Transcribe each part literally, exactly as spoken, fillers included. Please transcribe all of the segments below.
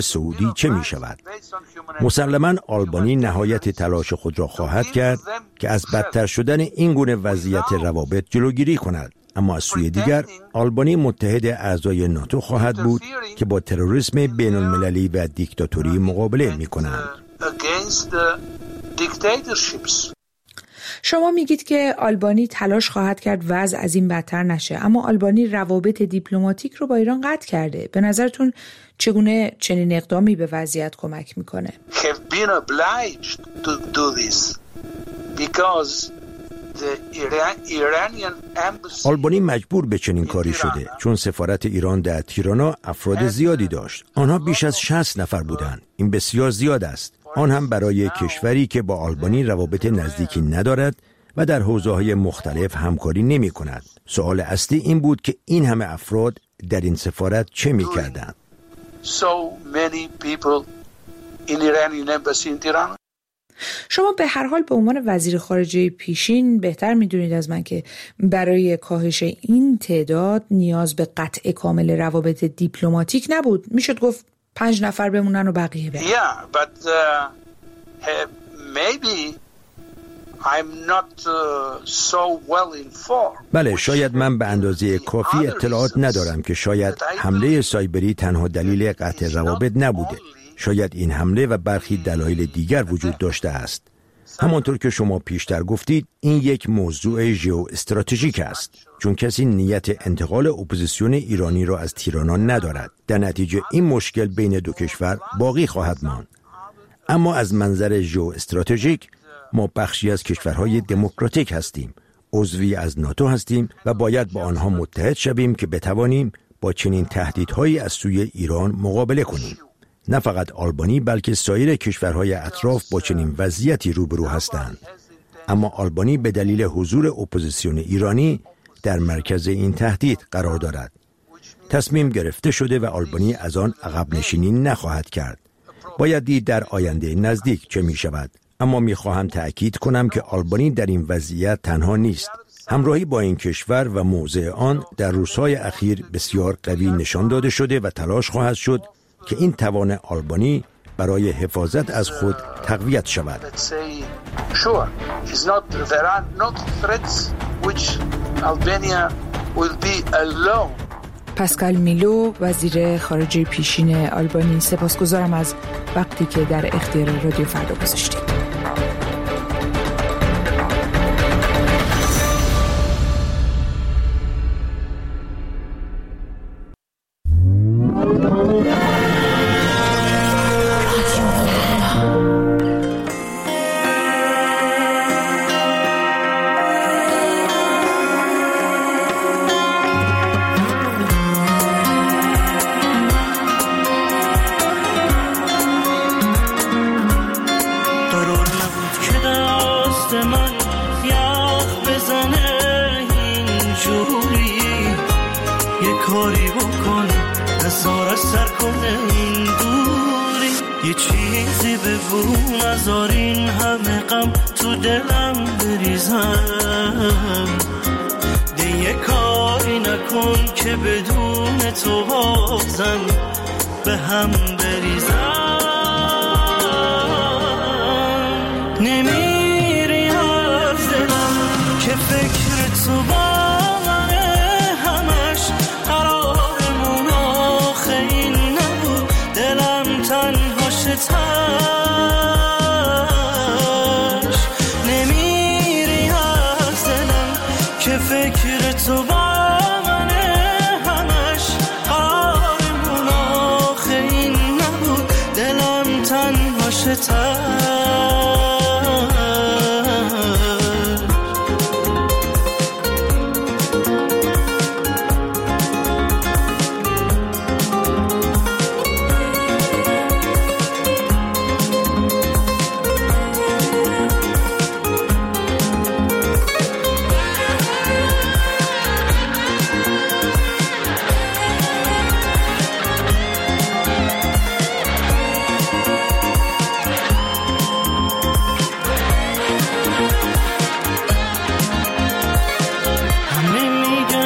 سعودی چه می شود؟ مسلماً آلبانی نهایت تلاش خود را خواهد کرد که از بدتر شدن این گونه وضعیت روابط جلوگیری کند. اما از سوی دیگر آلبانی متحد اعضای ناتو خواهد بود که با تروریسم بین المللی و دیکتاتوری مقابله می کنند. شما میگید که آلبانی تلاش خواهد کرد وضع از این بدتر نشه، اما آلبانی روابط دیپلماتیک رو با ایران قطع کرده. به نظرتون چگونه چنین اقدامی به وضعیت کمک میکنه؟ آلبانی مجبور به چنین کاری شده چون سفارت ایران در تیرانا افراد زیادی داشت. آنها بیش از شصت نفر بودند. این بسیار زیاد است، آن هم برای کشوری که با آلبانی روابط نزدیکی ندارد و در حوزه‌های مختلف همکاری نمی کند. سوال اصلی این بود که این همه افراد در این سفارت چه می کردند؟ شما به هر حال به عنوان وزیر خارجه پیشین بهتر میدونید از من که برای کاهش این تعداد نیاز به قطع کامل روابط دیپلماتیک نبود. میشد گفت پنج نفر بمونن و بقیه برن. Yeah, but uh, maybe I'm not uh, so well informed. بله، شاید من به اندازه کافی اطلاعات ندارم که شاید حمله سایبری تنها دلیل قطع روابط نبوده. شاید این حمله و برخی دلایل دیگر وجود داشته است. همانطور که شما پیشتر گفتید، این یک موضوع ژئو استراتژیک است، چون کسی نیت انتقال اپوزیسیون ایرانی را از تیرانا ندارد. در نتیجه این مشکل بین دو کشور باقی خواهد ماند. اما از منظر ژئو استراتژیک، ما بخشی از کشورهای دموکراتیک هستیم، عضوی از ناتو هستیم و باید با آنها متحد شویم که بتوانیم با چنین تهدیدهایی از سوی ایران مقابله کنیم. نه فقط آلبانی بلکه سایر کشورهای اطراف با چنین وضعیتی روبرو هستند. اما آلبانی به دلیل حضور اپوزیسیون ایرانی در مرکز این تهدید قرار دارد. تصمیم گرفته شده و آلبانی از آن عقب نشینی نخواهد کرد. باید دید در آینده نزدیک چه می شود. اما می خواهم تأکید کنم که آلبانی در این وضعیت تنها نیست. همراهی با این کشور و موضع آن در روزهای اخیر بسیار قوی نشان داده شده و تلاش خواهد شد که این توان آلبانی برای حفاظت از خود تقویت شود. پاسکال میلو، وزیر خارجه پیشین آلبانی، سپاسگزارم از وقتی که در اختیار رادیو فردا گذاشتید.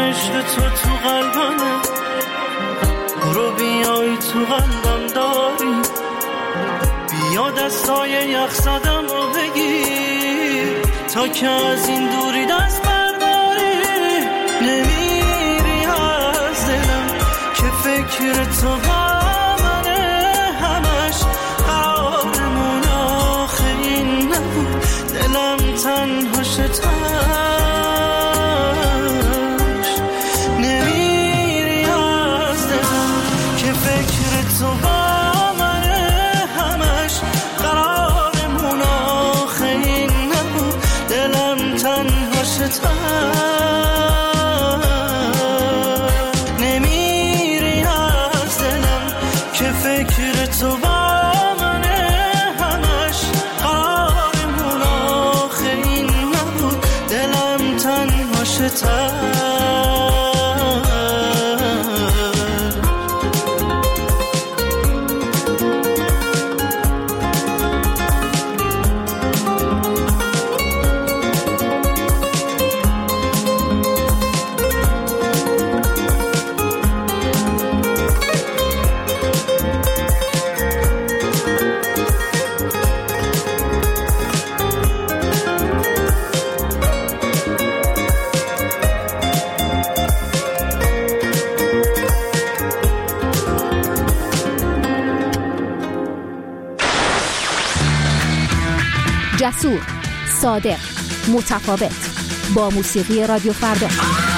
تو قلبم داری دستای یخ زدم رو بگیر تا که از این دوری دست برداری. نمیری از دلم که فکر تو با منه، همش قرارمون آخه این نبود، دلم تنها شتاش. نمیری از دلم که فکر تو با منه، همش قرارمون آخه این نبود، دلم تنها شتاش. نمیری از دلم که فکر تو با منه، همش قرارمون آخه این نبود، دلم تنها شتاش. جسور، صادق، متفاوت، با موسیقی رادیو فردا.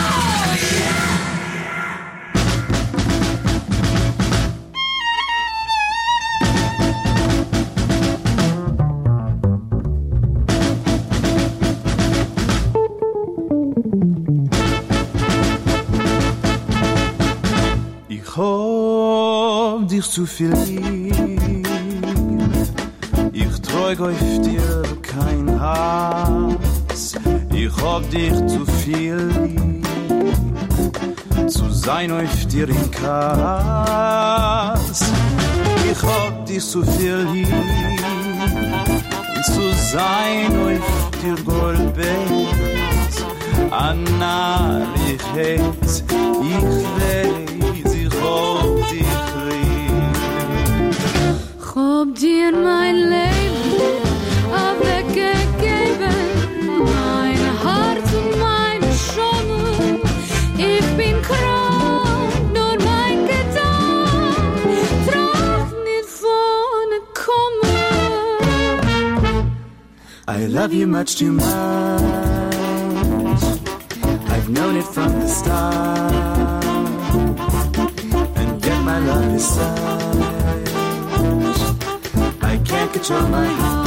Ich hab dich zu viel lieb, ich trug auf dir kein Hass. Ich hab dich zu viel lieb, zu sein auf dir in Kass. Ich hab dich zu viel lieb, zu sein auf dir Goldbett. Anna, ich hätt, ich weiß, ich hab dich lieb. Hab dir mein Leben weggegeben, mein Herz und meine Schöne. Ich bin krank, nur mein Gedanke tragt nicht vorne kommen. I love you much too much, I've known it from the start, and yet my love is such, I can't control my heart.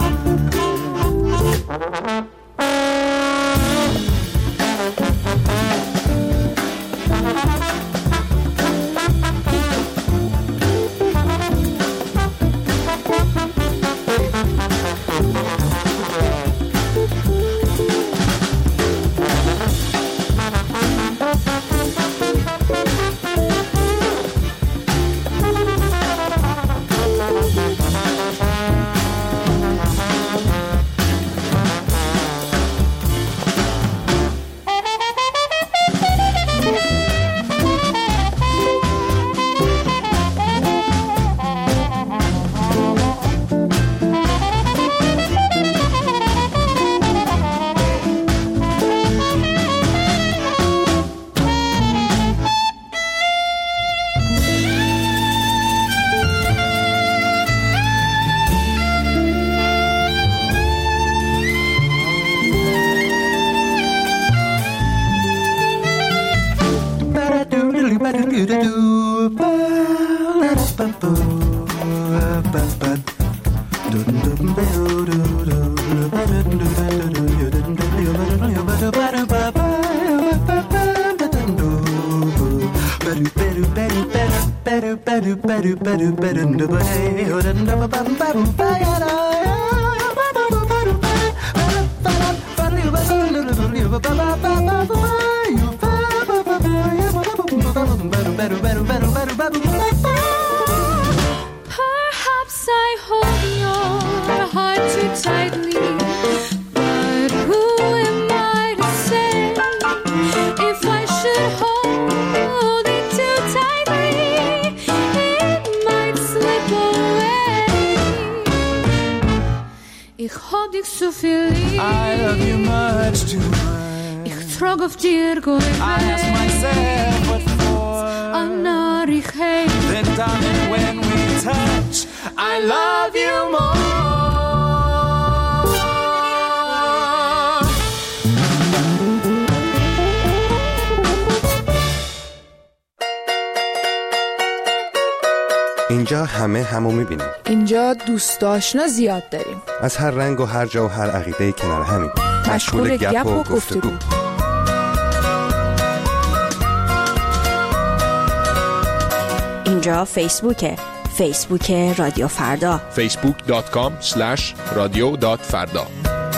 Perhaps I hold your heart too tightly, but who am I to say if I should hold it too tightly, it might slip away. dich so viel lieb. I love you much too much. Ich trage auf dir gut I ask myself what for. I'm not ich hate. Then darling, when we touch, I love you more. اینجا همه همو میبینیم. اینجا دوست آشنا زیاد داریم. از هر رنگ و هر جا و هر عقیده کنار همین. مشغول گپ و گفتگو. اینجا فیسبوکه. فیسبوک رادیو فردا. فیسبوک دات کام اسلش رادیو دات فردا.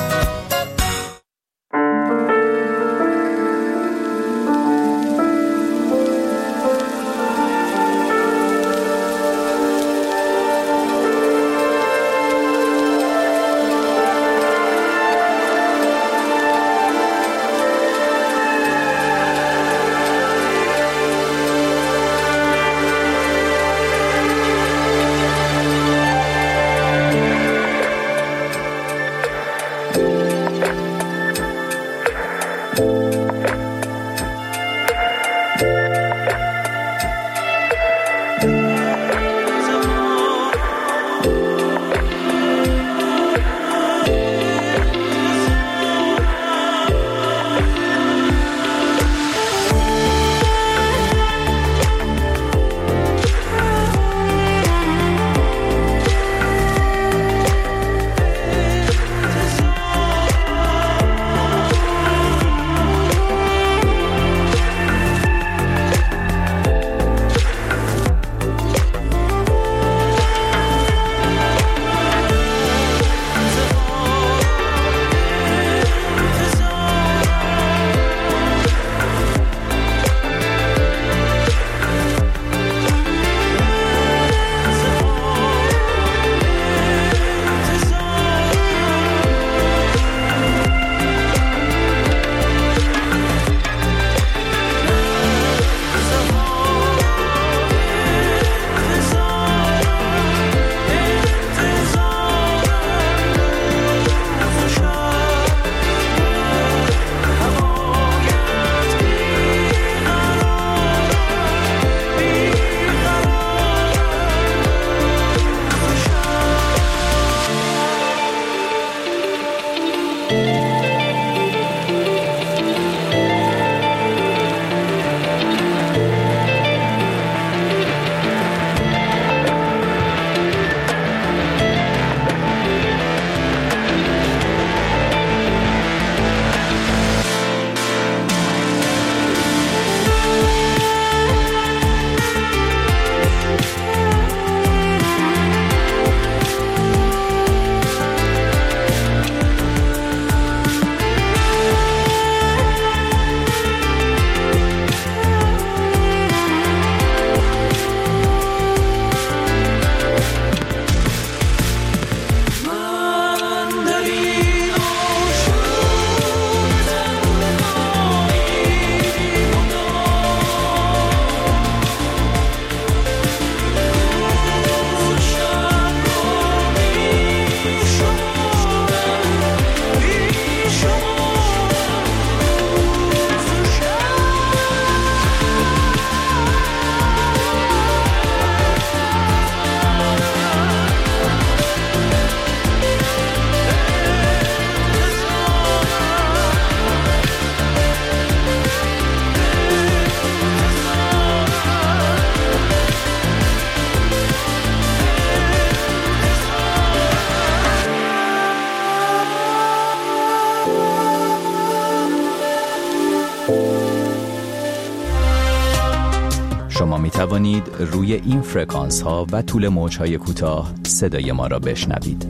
شما می توانید روی این فرکانس ها و طول موج های کوتاه صدای ما را بشنوید.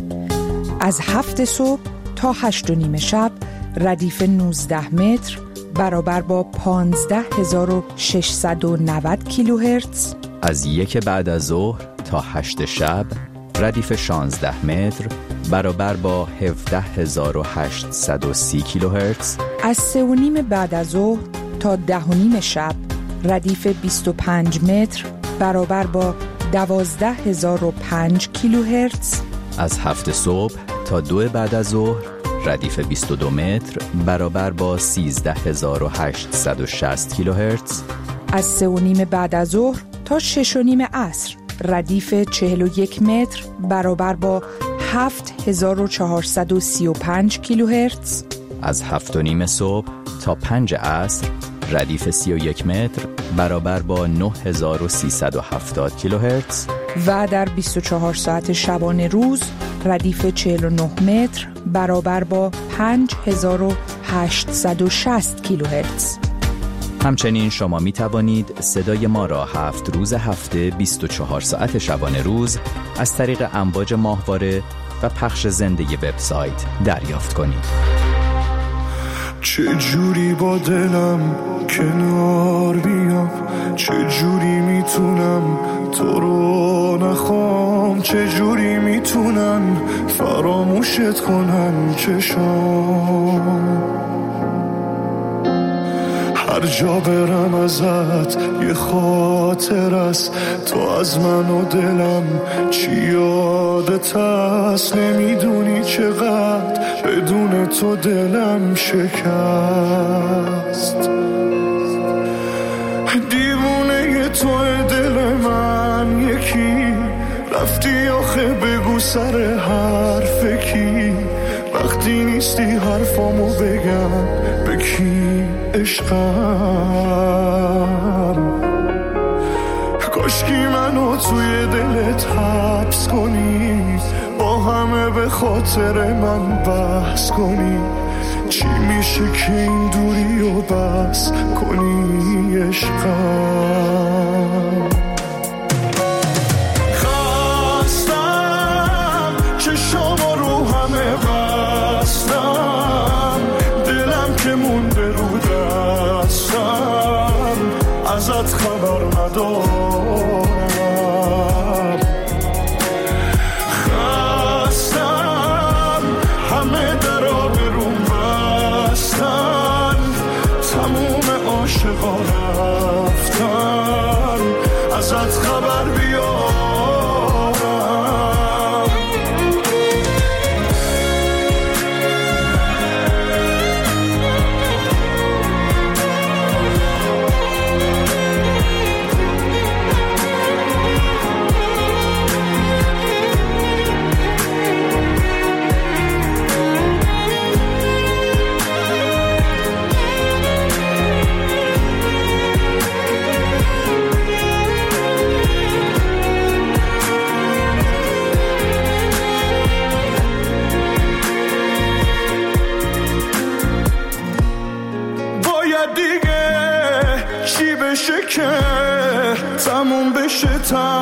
از هفت صبح تا هشت و نیم شب ردیف نوزده متر برابر با پانزده هزار و ششصد و نود کیلوهرتز. از یک بعد از ظهر تا هشت شب ردیف شانزده متر برابر با هفده هزار و هشتصد و سی کیلوهرتز. از سه و نیم بعد از ظهر تا ده و نیم شب ردیف بیست و پنج متر برابر با دوازده هزار و پنج کیلوهرتز. از هفت صبح تا دو بعد از ظهر ردیف بیست و دو متر برابر با سیزده هزار و هشتصد و شصت کیلوهرتز. از سه و نیم بعد از ظهر تا شش و نیم عصر ردیف چهل و یک متر برابر با هفت هزار و چهارصد و سی و پنج کیلوهرتز. از هفت و نیم صبح تا پنج عصر ردیف سی و یک متر برابر با نه هزار و سیصد و هفتاد کیلوهرتز. و در بیست و چهار ساعت شبانه روز ردیف چهل و نه متر برابر با پنج هزار و هشتصد و شصت کیلوهرتز. همچنین شما می توانید صدای ما را هفت روز هفته بیست و چهار ساعت شبانه روز از طریق امواج ماهواره و پخش زنده وبسایت دریافت کنید. چه جوری با دلم کنار بیام، چه جوری میتونم تو رو نخوام، چه جوری میتونن فراموشت کنن چشام. هر جا برم ازت یه خاطر است، تو از من و دلم چی یادت هست. نمیدونی چقدر بدون تو دلم شکست. دیوونه تو دل من یکی، رفتی آخه بگو سر حرف کی. وقتی نیستی حرفامو بگم به کی عشقم. کاشکی منو توی دلت حبس کنی، با همه به خاطر من بحث کنی. چی میشه که این دوری و بس کنی عشقم. خستم چشامو رو همه بستم، دلم که مونده رو دستم، ازت خبر ندارم. خستم همه درا برون بستن، تموم عاشقا رفتن، ازت خبر بیارم. که تموم بشه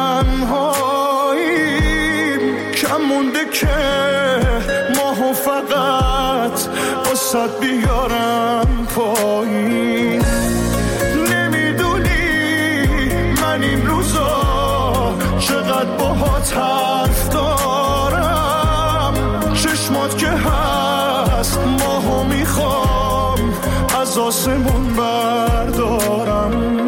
تنهاییم، کم مونده که ماهو فقط واسد بیارم پایین. نمیدونی من این روزا چقدر باهات حرف دارم، چشمات که هست ماهو میخوام از آسمون بردارم.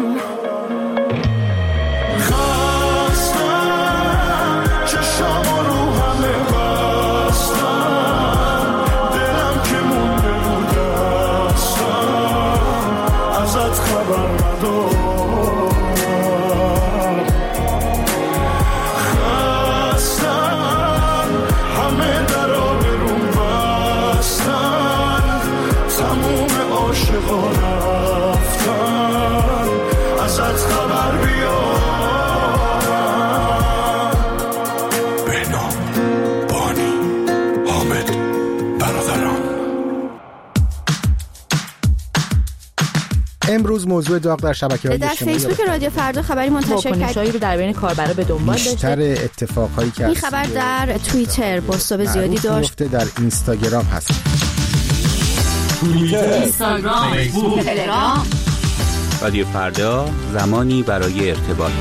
امروز موضوع داغ در شبکه‌های در اجتماعی فیسبوک رادیو فردا خبری منتشر کرد رو در بین کاربرا به دنبال داشته. بیشتر اتفاقایی که این خبر در توییتر بازتاب زیادی داشت. در اینستاگرام هست. توییتر، اینستاگرام، فیسبوک، تلگرام. رادیو فردا، زمانی برای ارتباط.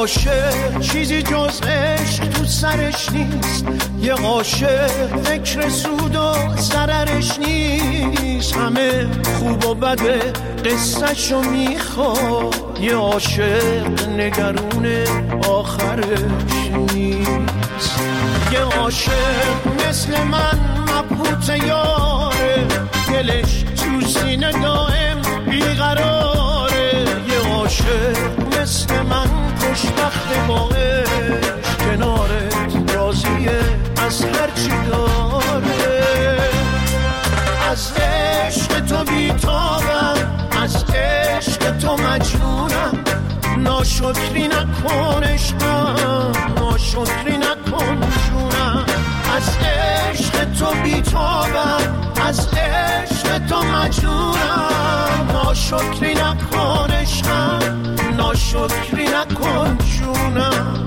عاشق چیزی جز عشق تو سرش نیست، یه عاشق فکر سود و ضررش نیست، همه خوب و بده قصه‌شو میخواد، یه عاشق نگرون آخرش نیست. یه عاشق مثل من مبهوت یاره، دلش تو سینه دائم بیقراره، یه عاشق مثل من خوشبخت با عشق، کنارت راضیه از هرچی داره. از عشق تو بیتابم، از عشق تو مجنونم، ناشکری نکن عشقم، ناشکری نکن جونم. از عشق تو بیتابم، از عشق تو مجنونم، ناشکری نکن عشقم، ناشکری نکن جونم.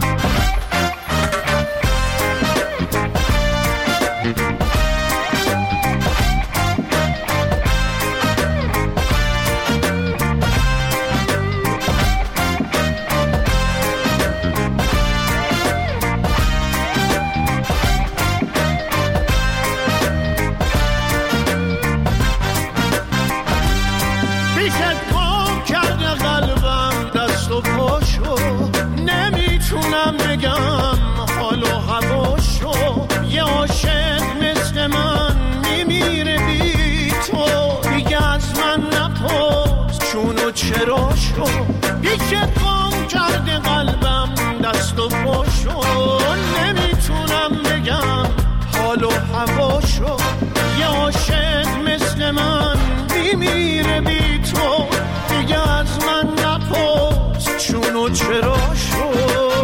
نمیتونم بگم حال و هواشو، یه عاشق مثل من میمیره بی تو، دیگه از من نپرس چون و چراشو، بیشه گم کرده قلبم دست و پاشو، نمیتونم بگم حال و هواشو، یه عاشق مثل من میمیره بی تو، دیگه از من نپرس چون و چراشو.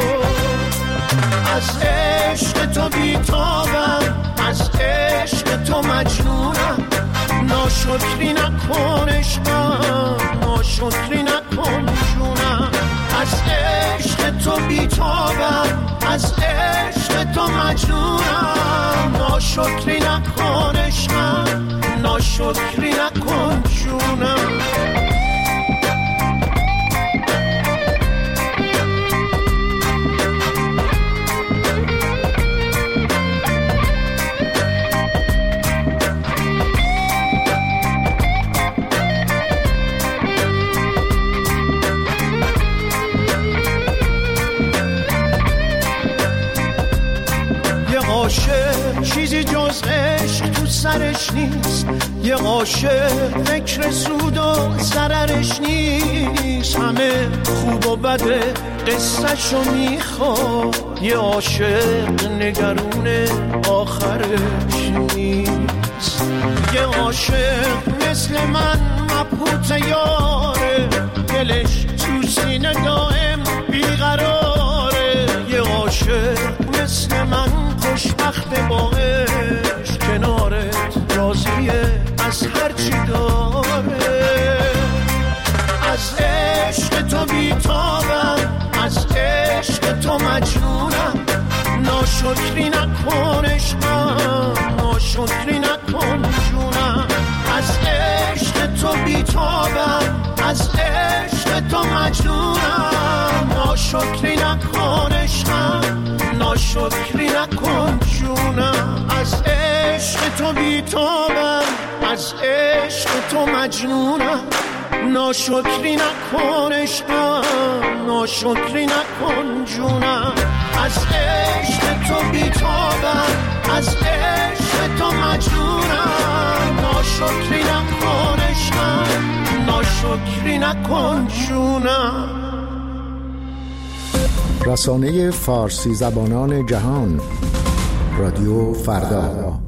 از عشق تو بیتابم، از عشق تو مجنونم، ناشکری نکن عشقم، ناشکری نکن جونم. از عشق تو بیتابم، از عشق تو مجنونم، ناشکری نکن عشقم، ناشکری نکن جونم. عاشق چیزی جز عشق تو سرش نیست، یه عاشق فکر سود و ضررش نیست، همه خوب و بده قصه‌شو میخواد، یه عاشق نگرون آخرش نیست. یه عاشق مثل من مبهوت یاره، دلش تو سینه دائم بیقراره، یه عاشق مثل من خوشبخت با عشق، کنارت راضیه از هرچی داره. از عشق تو بیتابم، از عشق تو مجنونم، ناشکری نکن عشقم، ناشکری نکن جونم. از عشق تو بیتابم، از عشق تو مجنونم، ناشکری نکن عشقم، ناشکری نکن جونم. از عشق تو بیتابم، از عشق تو مجنونم، ناشکری نکن عشقم، ناشکری نکن جونم. از عشق تو بیتابم، از عشق تو مجنونم، ناشکری نکن عشقم، ناشکری نکن جونم. رسانه فارسی زبانان جهان، رادیو فردا.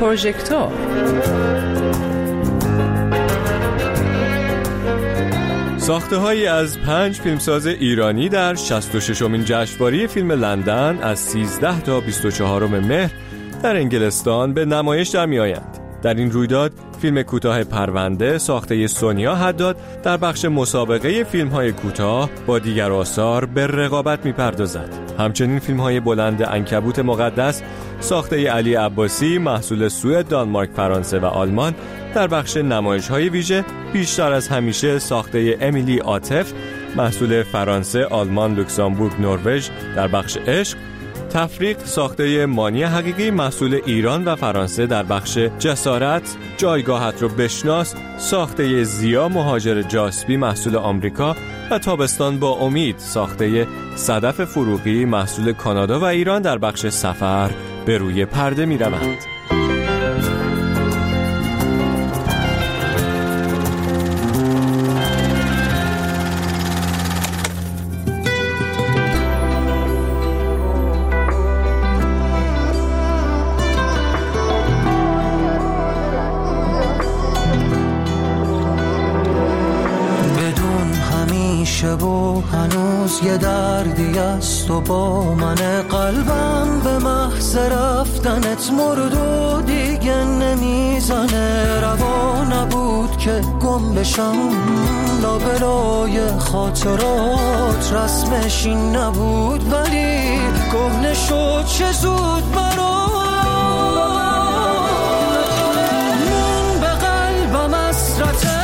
پروژکتور. ساخته‌هایی از پنج فیلمساز ایرانی در شصت و ششمین جشنواره فیلم لندن از سیزده تا بیست و چهارم مهر در انگلستان به نمایش در می‌آیند. در این رویداد فیلم کوتاه پرونده ساخته سونیا حداد در بخش مسابقه فیلم‌های کوتاه با دیگر آثار به رقابت می‌پردازد. همچنین فیلم‌های بلند عنکبوت مقدس ساخته علی عباسی محصول سوئد، دانمارک، فرانسه و آلمان در بخش نمایش‌های ویژه بیشتر از همیشه ساخته امیلی عاطف محصول فرانسه، آلمان، لوکزامبورگ، نروژ در بخش عشق، تفریق ساخته مانی حقیقی محصول ایران و فرانسه در بخش جسارت، جایگاهت رو بشناس ساخته زیا مهاجر جاسبی محصول آمریکا و تابستان با امید ساخته صدف فروغی محصول کانادا و ایران در بخش سفر به روی پرده می روند. و هنوز یه دردی است و با من قلبم به محض رفتنت مرد و دیگه نمیزنه. روا نبود که گم بشم لابلای خاطرات، رسمش این نبود ولی کهنه شد چه زود برام. من به قلبم حسرته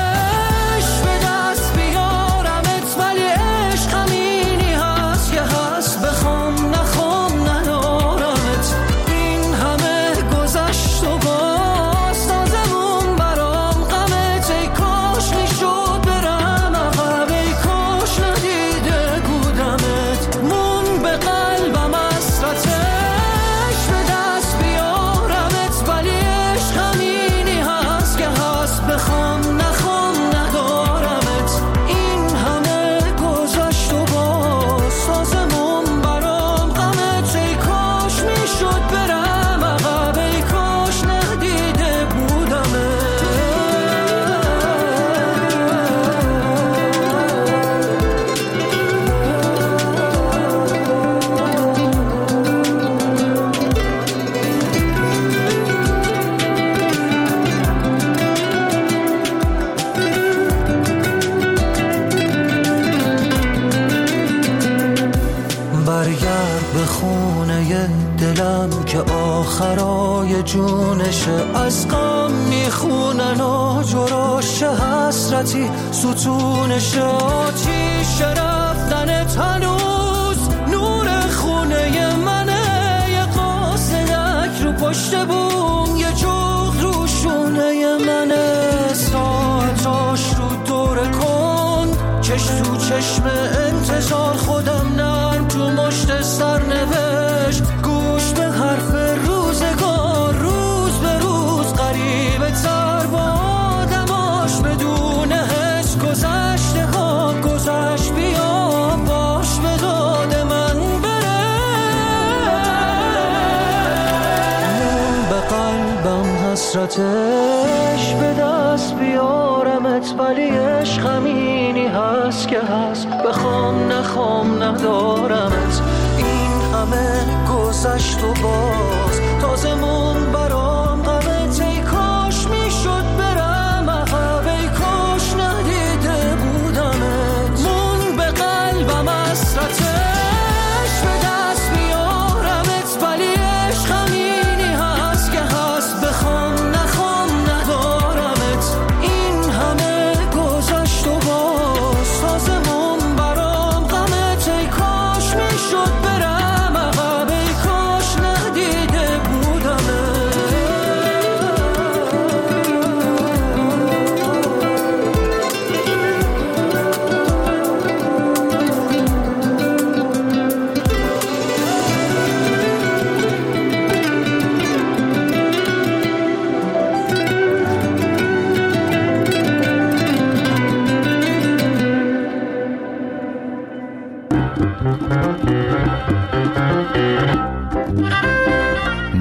آخرای جونشه از غم میخونن و جراشه حسرتی ستونشه. آتیش رفتنت هنوز نور خونه منه، یه قاصدک رو پشت بوم یه جغد رو شونه منه. ساعتاش رو دور کن چش تو چشم انتظار، خودم نرم تو مشت سرنوشت گوش به حرف روزگار. روز به روز قریب تر با آدماش بدون حس گذشته ها گذشت. بیا باش به داد من بره. من به قلبم حسرتش به دست بیارمت ولی عشق همینی هست که هست، بخوام نخوام ندارمت. این همه گذشت و باز تازه مون برام غمت. ای کاش میشد برم عقب، ای کاش ندیده بودمت. مون به قلبم حسرتش به دست بیارمت ولی عشق همینی هست که هست، بخوام نخوام ندارمت. این همه گذشت و باز تازه مون برام غمت. ای کاش میشد برم عقب، ای کاش ندیده بودمت.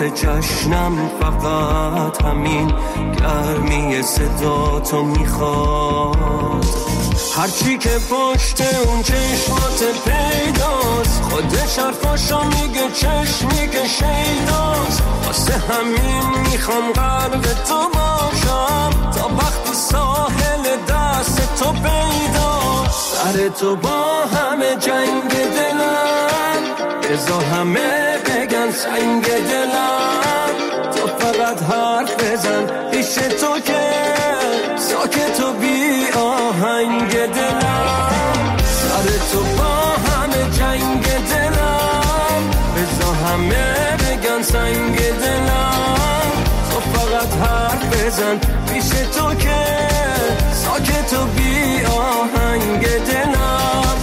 وقت جشنم فقط همین گرمی صدا تو میخواد. هرچی که پشت اون چشمات پیداست، خودش حرفاشو میگه چشمی که شیداست. واسه همین میخوام قلب تو باشم تا وقتی ساحل دست تو پیداست. سر تو با همه جنگ دلم، بزا همه بگن سنگ دلم. تو فقط حرف بزن پیش تو که ساکت و بی آهنگ دلم. سر تو با همه جنگ دلم، بزا همه بگن سنگ دلم. تو فقط حرف بزن پیش تو که ساکت و بی آهنگ دلم.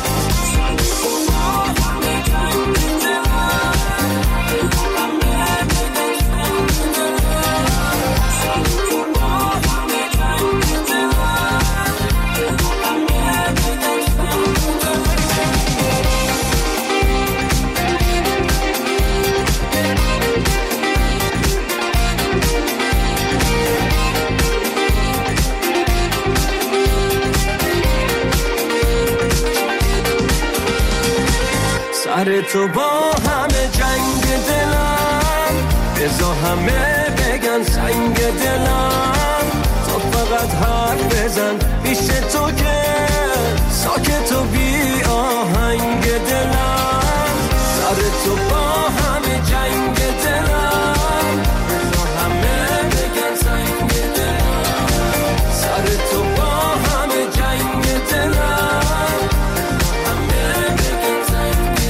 سر تو با همه جنگ دلم، بزا همه بگن سنگ دلم. تو فقط حرف بزن پیش تو که ساکت و بی آهنگ دلم. سر تو با همه جنگ دلم، بزا همه بگن سنگ دلم. سر تو با همه جنگ دلم، همه بگن سنگ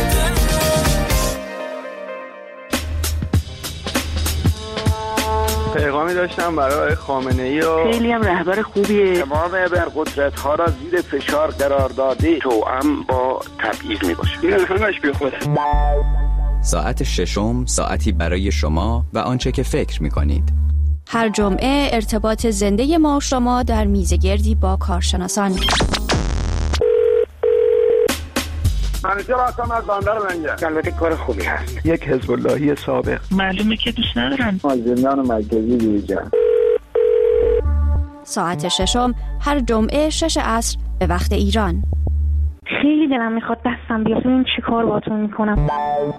پیغامی داشتم برای خامنه‌ای و خیلی هم رهبر خوبیه. تمام ابرقدرت ها را زیر فشار قرار داده، توأم با تبعیض می باشه. این همش بی خوده. ساعت ششم، ساعتی برای شما و آنچه که فکر می کنید. هر جمعه ارتباط زنده ما و شما در میزگردی با کارشناسان. منیجر هستم از بندر لنگر. البته کار خوبی هست. یک حزب اللهی سابق. معلومه که دوست ندارن. مازندران مرکزی دیجا. ساعت ششم هر جمعه شش عصر به وقت ایران. خیلی دلم میخواد دستم بیاد ببینم چی کار باهاتون میکنم.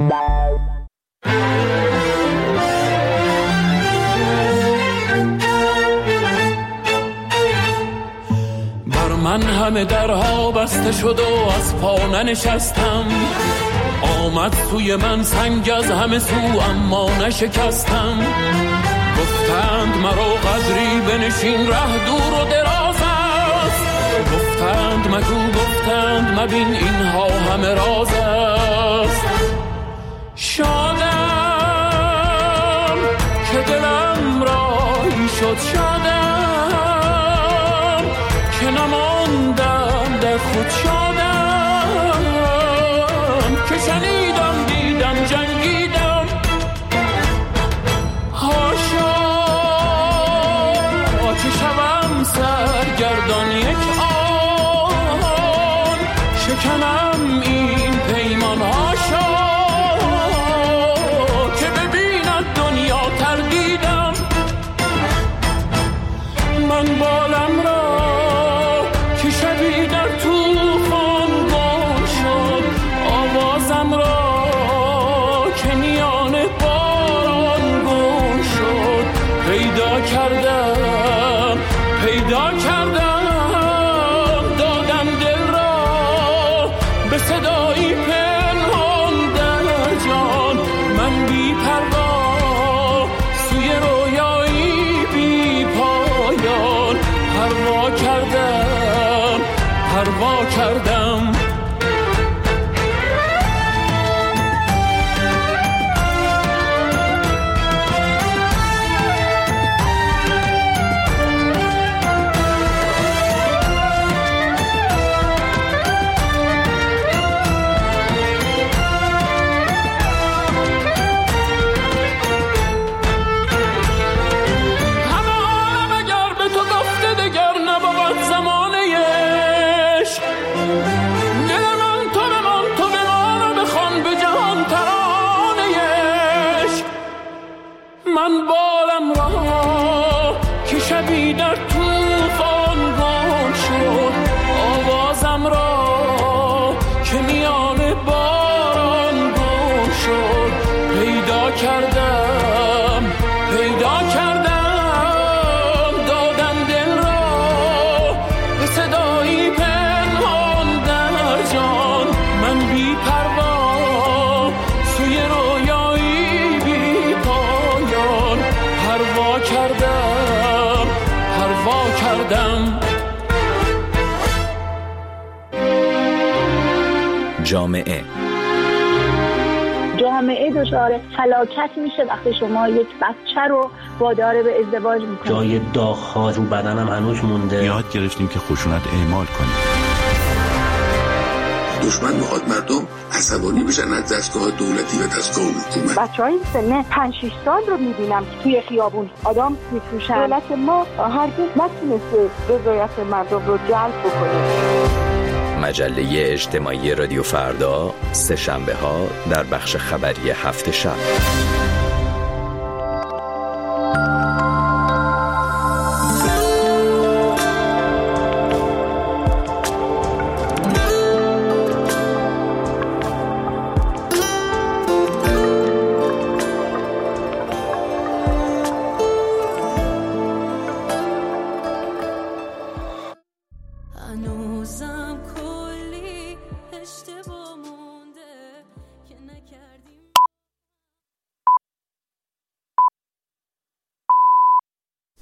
بر من همه درها بسته شد و از پا ننشستم. آمد سوی من سنگ از همه سو اما نشکستم. گفتند مرا قدری بنشین ره دور و دراز است. گفتند مگو گفتند مبین اینها همه راز است. شادم که دلم راهی شد، شادم که نماندم در خود، شادم که شنیدم دیدم جنگیدم. هاشا که شوم سرگردان یک آن، شکنم این پیمان. هاشا که ببیند دنیا تردیدم. من بالم را که شبی در توفان گم شد، آوازم را که میان باران گم شد. پیدا کردم پیدا کردم دادم دل را به صدایی پنهان در جان. من بی پروا سوی رویایی بی پایان پروا کردم پروا کردم. همه عالم اگر به تو گفته دگر نبود زمانه عشق، شبی در طوفان گم شد آوازم را که میان باران گم شد پیدا کردم پیدا کردم دادم دل را به صدایی پنهان در جان من بی پروا سوی رویایی بی پایان پروا کردم پروا کردم. جامعه جامعه دچار فلاکت میشه وقتی شما یک بچه رو وادار به ازدواج میکنید. جای داغ‌ها رو بدنم هنوز مونده. یاد گرفتیم که خشونت اعمال کنیم. دشمن میخواد مردم عصبانی بشن از دستگاه دولتی و دستگاه حکومت. بچه‌های سن پنج شش سال رو میبینم که توی خیابون آدم میفروشن. دولت ما هرگز نتونسته رضایت مردم رو جلب بکنه. مجله اجتماعی رادیو فردا سه شنبه ها در بخش خبری هفت شب.